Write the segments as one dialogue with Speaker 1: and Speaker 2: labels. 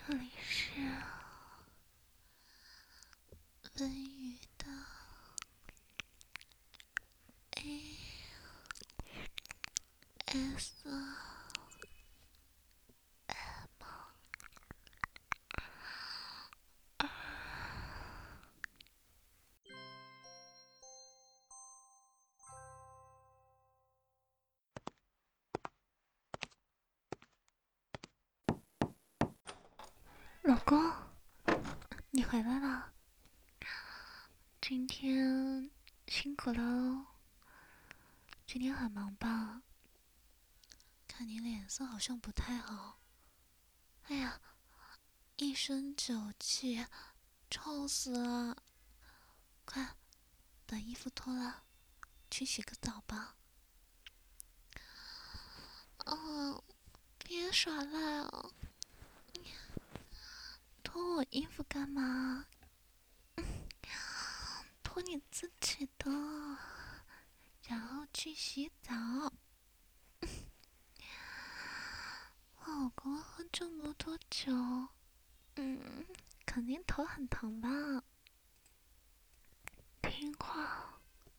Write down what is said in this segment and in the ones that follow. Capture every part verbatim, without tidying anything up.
Speaker 1: 这里是文语的 A S M R。 老公，你回来了，今天辛苦了哦。今天很忙吧？看你脸色好像不太好。哎呀，一身酒气，臭死了！快，把衣服脱了，去洗个澡吧。哦，别耍赖哦！脱我衣服干嘛？脱你自己的，然后去洗澡。老公喝这么多酒，嗯，肯定头很疼吧？听话。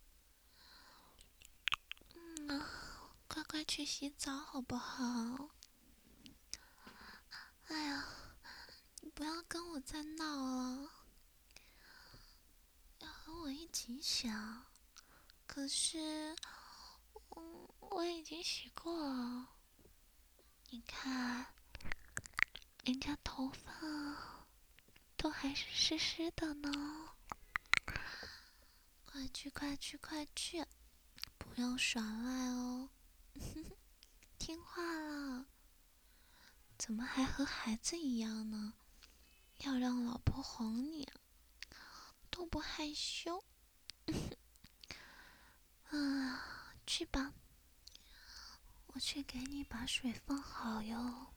Speaker 1: 嗯，乖乖去洗澡好不好？哎呀，你不要跟我再闹了，要和我一起想。可是，嗯，我已经洗过了。你看，人家头发都还是湿湿的呢。快去，快去，快去！不要耍赖哦。听话了。怎么还和孩子一样呢？要让老婆哄你，都不害羞。啊，去吧，我去给你把水放好哟。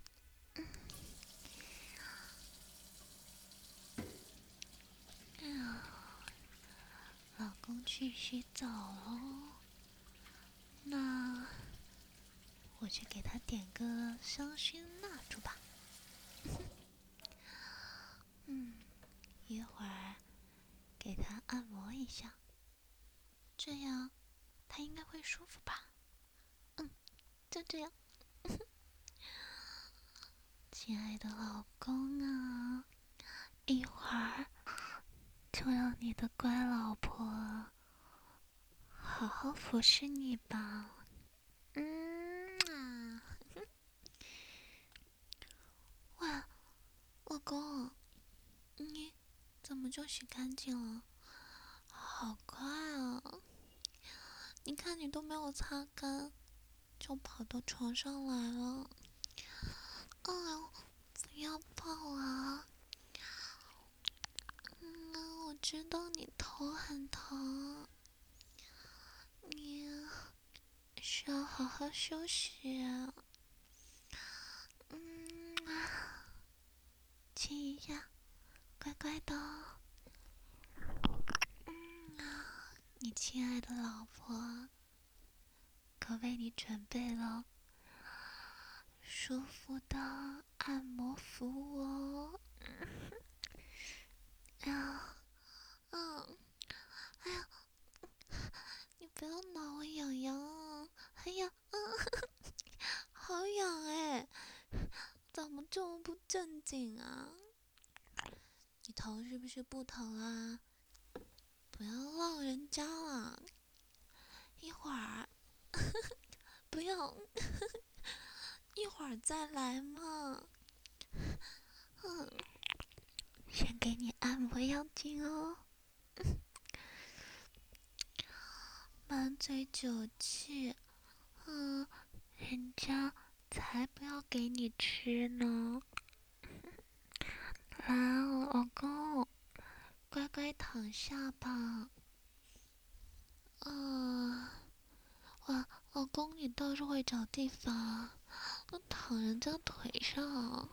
Speaker 1: 嗯，老公去洗澡喽。那我去给他点个香薰蜡烛吧。嗯，一会儿给他按摩一下，这样他应该会舒服吧。嗯，就这样。亲爱的老公啊，一会儿就让你的乖老婆好好服侍你吧。嗯啊，哇，老公，你怎么就洗干净了？好快啊！你看你都没有擦干，就跑到床上来了。哎呦，不要抱啊！嗯，我知道你头很疼，你需要好好休息。嗯啊，亲一下，乖乖的。嗯啊，你亲爱的老婆可为你准备了舒服的按摩服务哦。啊，嗯，哎呀，你不要挠我痒痒啊！哎呀，嗯，好痒哎，怎么这么不正经啊？你头是不是不疼啊？不要闹人家了，一会儿不要，一会儿再来嘛。嗯，先给你按摩药精哦。满嘴酒气，嗯，人家才不要给你吃呢。来，老公，乖乖躺下吧。啊，哇，老公，你倒是会找地方，都躺人家腿上。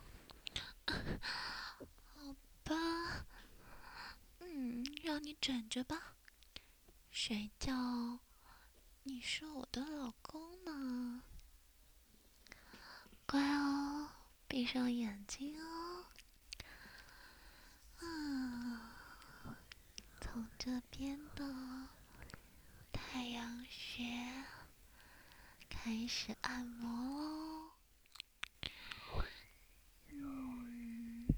Speaker 1: 好吧，嗯，让你枕着吧。谁叫你是我的老公呢？乖哦，闭上眼睛哦。 从这边的太阳穴开始按摩喽。嗯，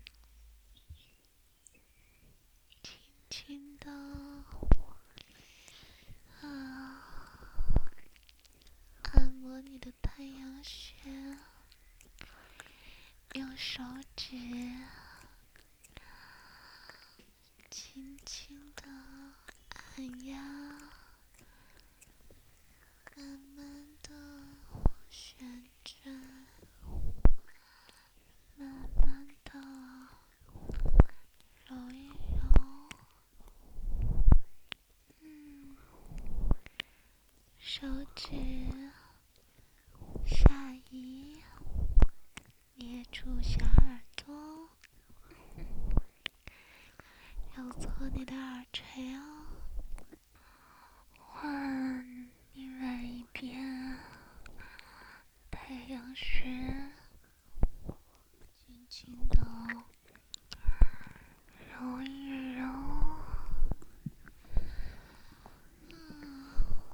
Speaker 1: 轻轻的啊，按摩你的太阳穴，用手指轻轻的按压，慢慢的旋转，慢慢的揉一揉。嗯，手指下移，捏住小耳朵，揉搓你的耳垂哦。换另外一边太阳穴，轻轻的揉一揉。嗯，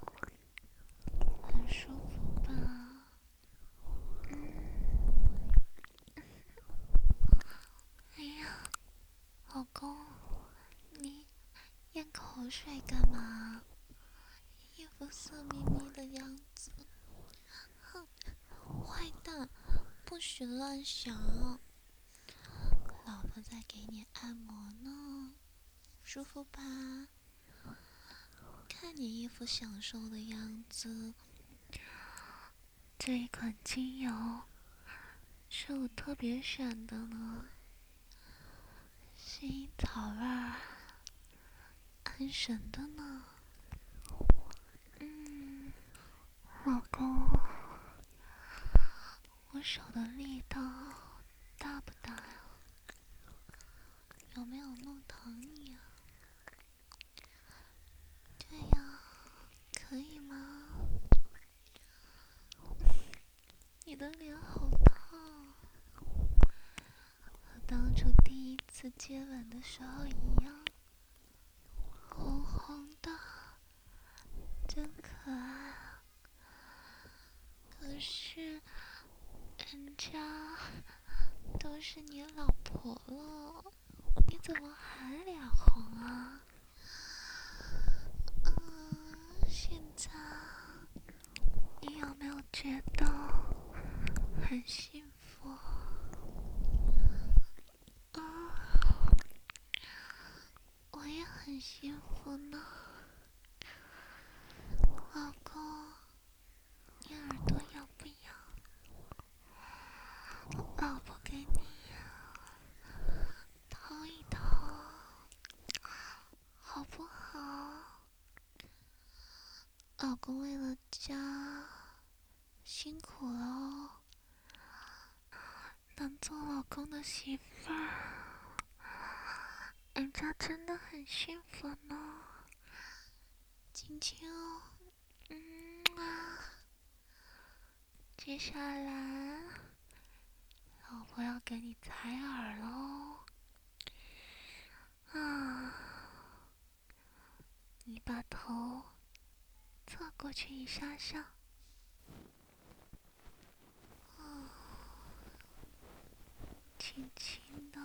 Speaker 1: 很舒服吧？嗯，哎呀，老公，你咽口水干嘛？一副色眯眯的样子。哼，坏蛋，不许乱想。老婆在给你按摩呢，舒服吧？看你一副享受的样子。这一款精油是我特别选的呢，薰衣草味儿，很神的呢。嗯，老公，我手的力道大不大呀？有没有弄疼你啊？对呀，可以吗？你的脸好烫，和当初第一次接吻的时候一样，红红的，真可爱。可是人家都是你老婆了，你怎么还脸红啊？嗯，现在你有没有觉得很幸福？啊，我也很幸福呢。老公，你耳朵痒不痒？老婆给你掏一掏，好不好？老公为了家辛苦了哦，能做老公的媳妇儿，人家真的很幸福呢。亲亲哦，嗯啊。接下来，老婆要给你采耳喽。啊，你把头侧过去一下下。啊，轻轻的，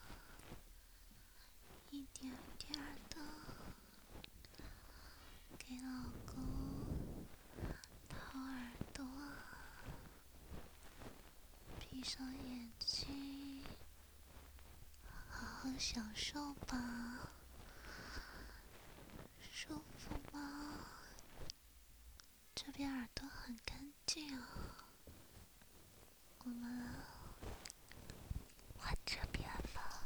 Speaker 1: 一点点的，给老公掏耳朵。闭上眼睛，好好享受吧。舒服吗？这边耳朵很干净啊。我们换这边吧。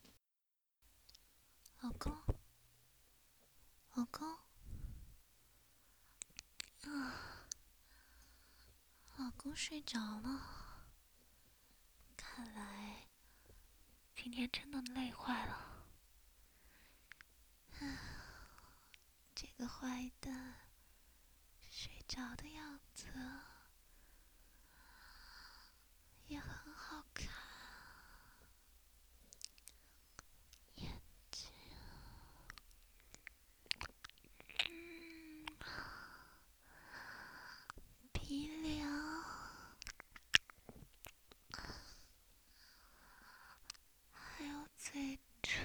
Speaker 1: 老公，老公， 睡着了，看来今天真的累坏了。这个坏蛋睡着的样子也很好看，眼睛，嗯，鼻梁，还有嘴唇。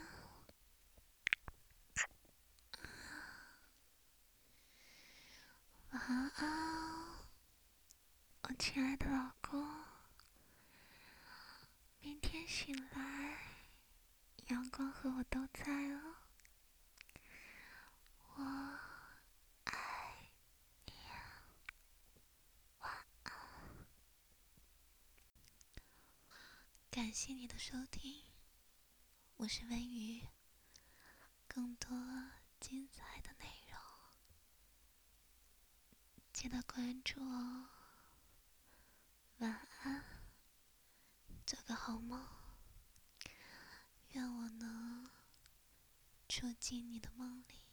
Speaker 1: 晚安，我亲爱的老公。明天醒来，阳光和我都在哦。我爱你啊，晚安。感谢你的收听，我是文宇。更多精彩的内容，记得关注哦。晚安，做个好梦。愿我能住进你的梦里。